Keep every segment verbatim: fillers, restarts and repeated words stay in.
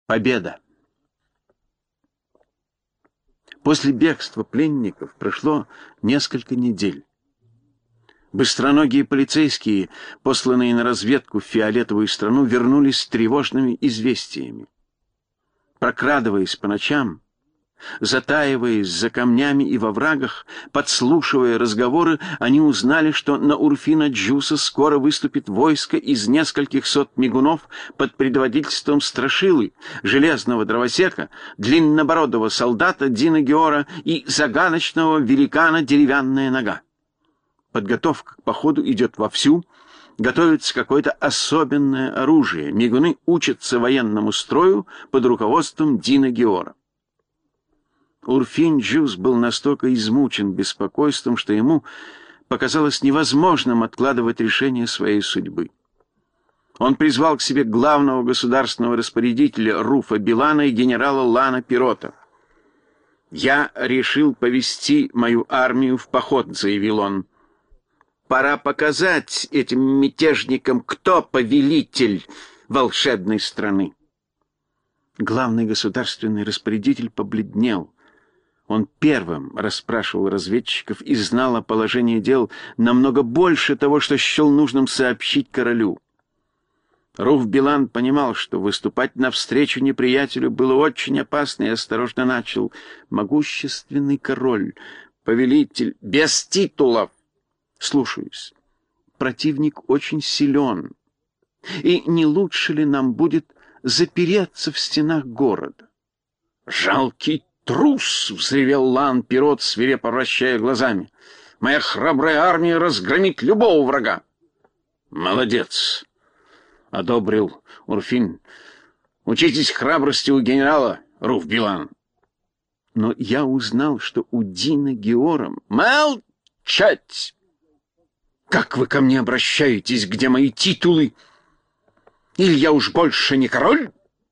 Победа. После бегства пленников прошло несколько недель. Быстроногие полицейские, посланные на разведку в фиолетовую страну, вернулись с тревожными известиями. Прокрадываясь по ночам, затаиваясь за камнями и во врагах, подслушивая разговоры, они узнали, что на Урфина Джуса скоро выступит войско из нескольких сот мигунов под предводительством Страшилы, железного дровосека, длиннобородого солдата Дина Геора и загадочного великана Деревянная Нога. Подготовка к походу идет вовсю, готовится какое-то особенное оружие. Мигуны учатся военному строю под руководством Дина Геора. Урфин Джус был настолько измучен беспокойством, что ему показалось невозможным откладывать решение своей судьбы. Он призвал к себе главного государственного распорядителя Руфа Билана и генерала Лана Пирота. «Я решил повести мою армию в поход», — заявил он. «Пора показать этим мятежникам, кто повелитель волшебной страны». Главный государственный распорядитель побледнел. Он первым расспрашивал разведчиков и знал о положении дел намного больше того, что счел нужным сообщить королю. Руф Билан понимал, что выступать навстречу неприятелю было очень опасно, и осторожно начал: «Могущественный король, повелитель, без титулов. Слушаюсь. Противник очень силен. И не лучше ли нам будет запереться в стенах города?» «Жалкий трус!» — взревел Лан Пирот, свирепо вращая глазами. «Моя храбрая армия разгромит любого врага!» «Молодец!» — одобрил Урфин. «Учитесь храбрости у генерала, Руф Билан». «Но я узнал, что у Дина Геора...» «Молчать! Как вы ко мне обращаетесь? Где мои титулы? Или я уж больше не король?»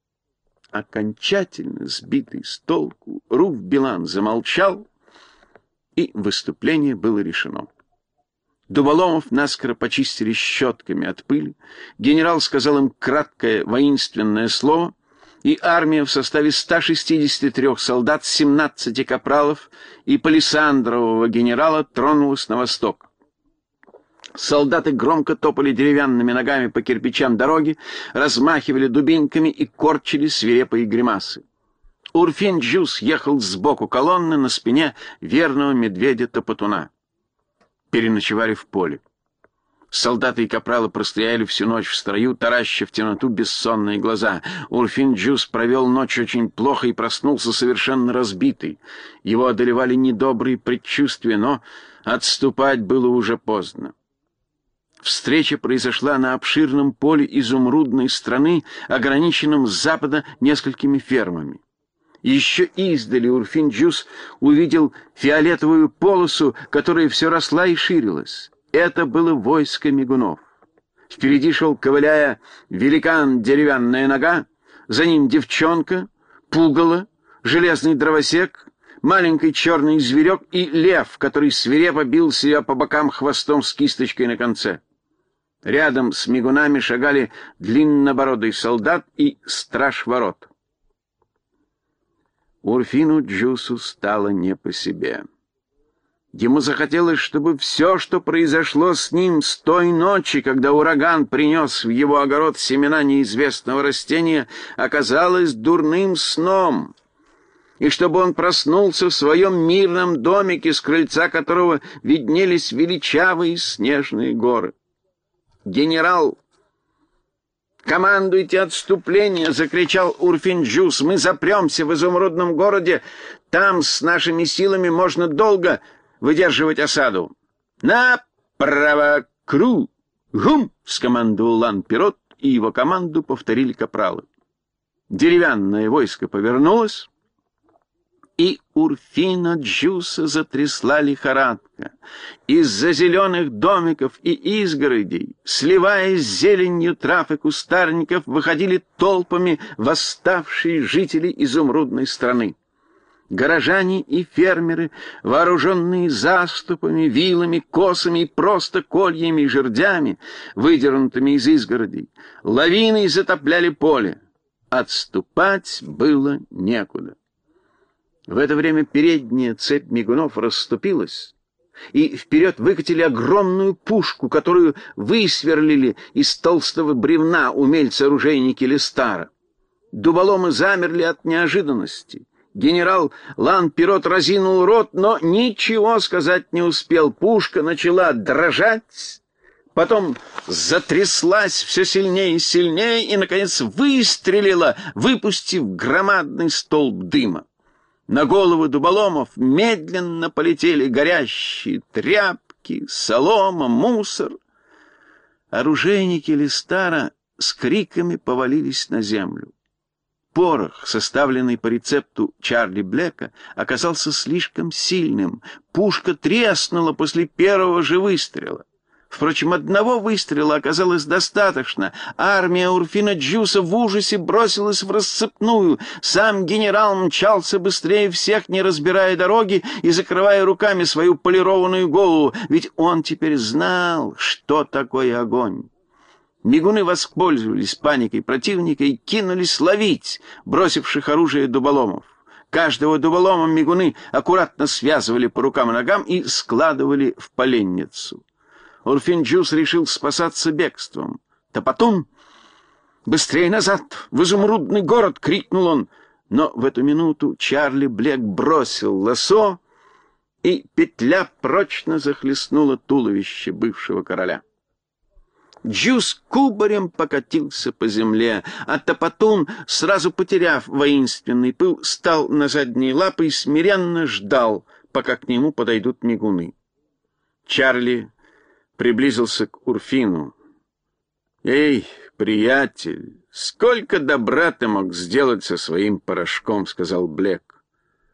Окончательно сбитый с толку, Руф Билан замолчал, и выступление было решено. Дуболомов наскоро почистили щетками от пыли, генерал сказал им краткое воинственное слово, и армия в составе ста шестидесяти трёх солдат, семнадцати капралов и палисандрового генерала тронулась на восток. Солдаты громко топали деревянными ногами по кирпичам дороги, размахивали дубинками и корчили свирепые гримасы. Урфин Джус ехал сбоку колонны на спине верного медведя-топотуна. Переночевали в поле. Солдаты и капралы простояли всю ночь в строю, тараща в темноту бессонные глаза. Урфин Джус провел ночь очень плохо и проснулся совершенно разбитый. Его одолевали недобрые предчувствия, но отступать было уже поздно. Встреча произошла на обширном поле изумрудной страны, ограниченном с запада несколькими фермами. Еще издали Урфин Джус увидел фиолетовую полосу, которая все росла и ширилась. Это было войско мигунов. Впереди шел, ковыляя, великан Деревянная Нога, за ним девчонка, пугало, железный дровосек, маленький черный зверек и лев, который свирепо бил себя по бокам хвостом с кисточкой на конце. Рядом с мигунами шагали длиннобородый солдат и страж ворот. Урфину Джусу стало не по себе. Ему захотелось, чтобы все, что произошло с ним с той ночи, когда ураган принес в его огород семена неизвестного растения, оказалось дурным сном, и чтобы он проснулся в своем мирном домике, с крыльца которого виднелись величавые снежные горы. «Генерал, командуйте отступление!» — закричал Урфин Джус. «Мы запремся в изумрудном городе. Там с нашими силами можно долго выдерживать осаду». «Направо! Кру! Гум!» — скомандовал Лан Пирот, и его команду повторили капралы. Деревянное войско повернулось, и Урфина Джуса затрясла лихорадка. Из-за зеленых домиков и изгородей, сливаясь с зеленью трав и кустарников, выходили толпами восставшие жители изумрудной страны. Горожане и фермеры, вооруженные заступами, вилами, косами и просто кольями и жердями, выдернутыми из изгородей, лавиной затопляли поле. Отступать было некуда. В это время передняя цепь мигунов расступилась, и вперед выкатили огромную пушку, которую высверлили из толстого бревна умельцы-оружейники Лестара. Дуболомы замерли от неожиданности. Генерал Лан-Пирот разинул рот, но ничего сказать не успел. Пушка начала дрожать, потом затряслась все сильнее и сильнее и, наконец, выстрелила, выпустив громадный столб дыма. На головы дуболомов медленно полетели горящие тряпки, солома, мусор. Оружейники Лестара с криками повалились на землю. Порох, составленный по рецепту Чарли Блека, оказался слишком сильным. Пушка треснула после первого же выстрела. Впрочем, одного выстрела оказалось достаточно. Армия Урфина Джуса в ужасе бросилась в рассыпную. Сам генерал мчался быстрее всех, не разбирая дороги и закрывая руками свою полированную голову, ведь он теперь знал, что такое огонь. Мигуны воспользовались паникой противника и кинулись ловить бросивших оружие дуболомов. Каждого дуболома мигуны аккуратно связывали по рукам и ногам и складывали в поленницу. Урфин Джус решил спасаться бегством. «Топотун! Быстрее назад! В изумрудный город!» — крикнул он. Но в эту минуту Чарли Блек бросил лассо, и петля прочно захлестнула туловище бывшего короля. Джус кубарем покатился по земле, а Топотун, сразу потеряв воинственный пыл, стал на задние лапы и смиренно ждал, пока к нему подойдут мигуны. Чарли приблизился к Урфину. «Эй, приятель, сколько добра ты мог сделать со своим порошком», — сказал Блек.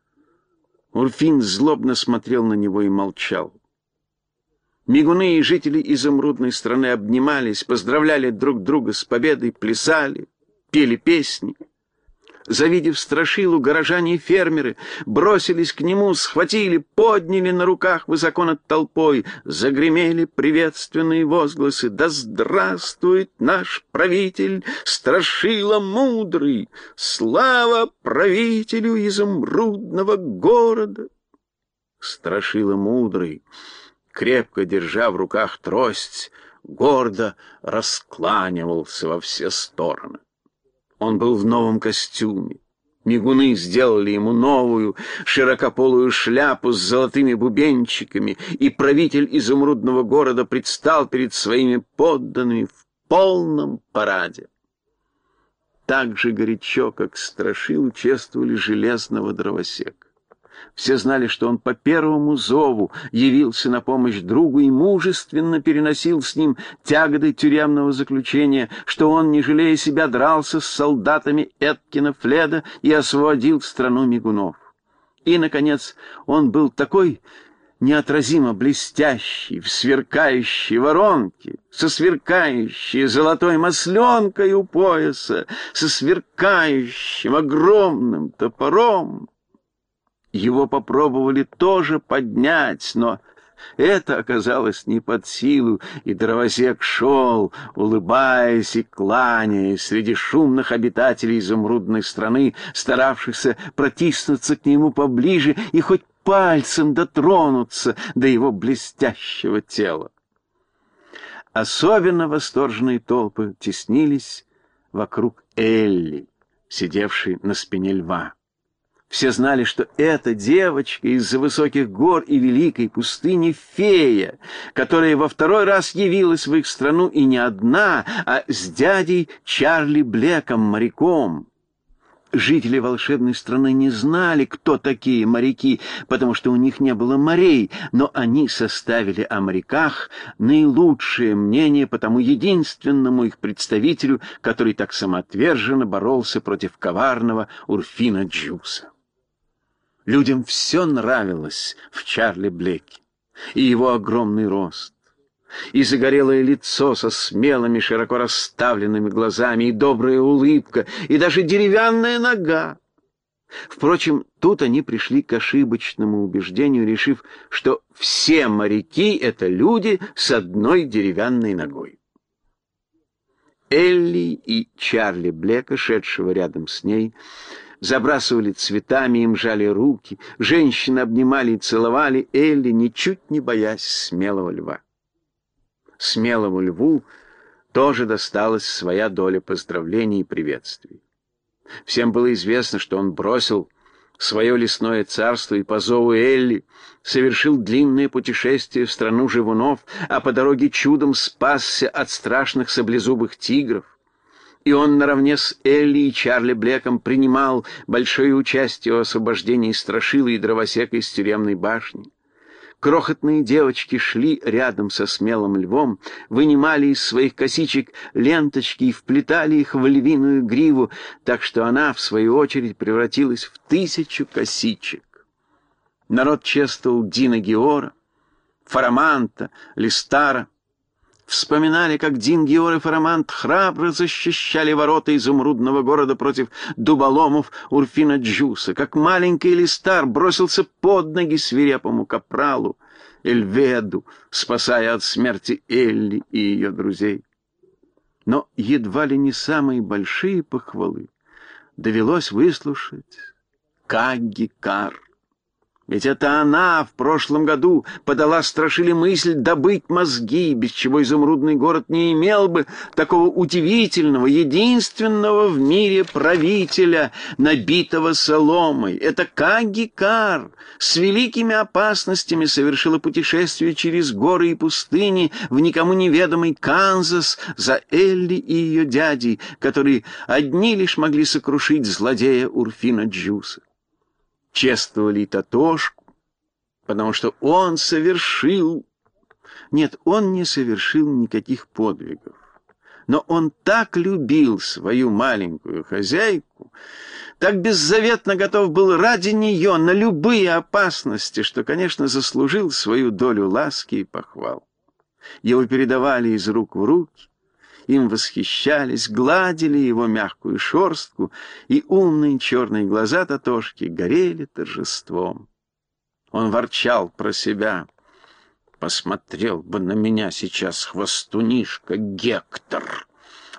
Урфин злобно смотрел на него и молчал. Мигуны и жители изумрудной страны обнимались, поздравляли друг друга с победой, плясали, пели песни. Завидев Страшилу, горожане и фермеры бросились к нему, схватили, подняли на руках высоко над толпой, загремели приветственные возгласы: «Да здравствует наш правитель, Страшила мудрый! Слава правителю изумрудного города!» Страшила мудрый, крепко держа в руках трость, гордо раскланивался во все стороны. Он был в новом костюме. Мигуны сделали ему новую широкополую шляпу с золотыми бубенчиками, и правитель изумрудного города предстал перед своими подданными в полном параде. Так же горячо, как Страшилу, чествовали железного дровосека. Все знали, что он по первому зову явился на помощь другу и мужественно переносил с ним тяготы тюремного заключения, что он, не жалея себя, дрался с солдатами Эткина Фледа и освободил страну мигунов. И, наконец, он был такой неотразимо блестящий, в сверкающей воронке, со сверкающей золотой масленкой у пояса, со сверкающим огромным топором. Его попробовали тоже поднять, но это оказалось не под силу, и дровосек шел, улыбаясь и кланяясь, среди шумных обитателей изумрудной страны, старавшихся протиснуться к нему поближе и хоть пальцем дотронуться до его блестящего тела. Особенно восторженные толпы теснились вокруг Элли, сидевшей на спине льва. Все знали, что эта девочка из-за высоких гор и великой пустыни фея, которая во второй раз явилась в их страну, и не одна, а с дядей Чарли Блеком, моряком. Жители волшебной страны не знали, кто такие моряки, потому что у них не было морей, но они составили о моряках наилучшее мнение по тому единственному их представителю, который так самоотверженно боролся против коварного Урфина Джуса. Людям все нравилось в Чарли Блеке, и его огромный рост, и загорелое лицо со смелыми, широко расставленными глазами, и добрая улыбка, и даже деревянная нога. Впрочем, тут они пришли к ошибочному убеждению, решив, что все моряки — это люди с одной деревянной ногой. Элли и Чарли Блека, шедшего рядом с ней, забрасывали цветами, им жали руки, женщины обнимали и целовали Элли, ничуть не боясь смелого льва. Смелому льву тоже досталась своя доля поздравлений и приветствий. Всем было известно, что он бросил свое лесное царство и по зову Элли совершил длинное путешествие в страну живунов, а по дороге чудом спасся от страшных саблезубых тигров. И он наравне с Элли и Чарли Блеком принимал большое участие в освобождении Страшилы и Дровосека из тюремной башни. Крохотные девочки шли рядом со смелым львом, вынимали из своих косичек ленточки и вплетали их в львиную гриву, так что она, в свою очередь, превратилась в тысячу косичек. Народ чествовал Дина Геора, Фараманта, Листара. Вспоминали, как Дин, Геор и Фарамант храбро защищали ворота изумрудного города против дуболомов Урфина Джуса, как маленький Листар бросился под ноги свирепому капралу Эльведу, спасая от смерти Элли и ее друзей. Но едва ли не самые большие похвалы довелось выслушать Кагги Кар. Ведь это она в прошлом году подала Страшиле мысль добыть мозги, без чего изумрудный город не имел бы такого удивительного, единственного в мире правителя, набитого соломой. Это Кагги Кар с великими опасностями совершила путешествие через горы и пустыни в никому неведомый Канзас за Элли и ее дядей, которые одни лишь могли сокрушить злодея Урфина Джуса. Чествовали и Татошку, потому что он совершил... Нет, он не совершил никаких подвигов, но он так любил свою маленькую хозяйку, так беззаветно готов был ради нее на любые опасности, что, конечно, заслужил свою долю ласки и похвал. Его передавали из рук в руки, им восхищались, гладили его мягкую шерстку, и умные черные глаза Татошки горели торжеством. Он ворчал про себя: «Посмотрел бы на меня сейчас хвостунишка Гектор,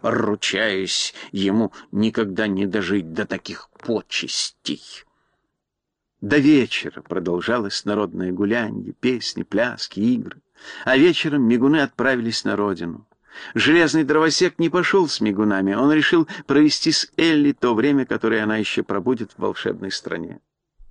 ручаясь ему никогда не дожить до таких почестей». До вечера продолжалось народное гулянье, песни, пляски, игры, а вечером мигуны отправились на родину. Железный Дровосек не пошел с мигунами, он решил провести с Элли то время, которое она еще пробудет в волшебной стране.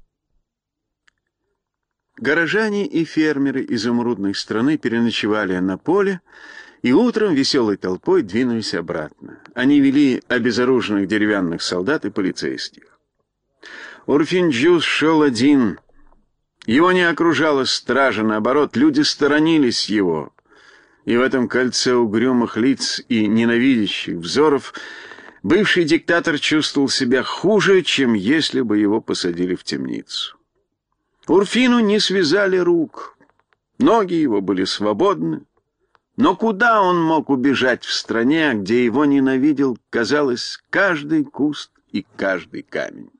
Горожане и фермеры изумрудной страны переночевали на поле и утром веселой толпой двинулись обратно. Они вели обезоруженных деревянных солдат и полицейских. Урфин Джус шел один. Его не окружала стража, наоборот, люди сторонились его. И в этом кольце угрюмых лиц и ненавидящих взоров бывший диктатор чувствовал себя хуже, чем если бы его посадили в темницу. Урфину не связали рук, ноги его были свободны, но куда он мог убежать в стране, где его ненавидел, казалось, каждый куст и каждый камень?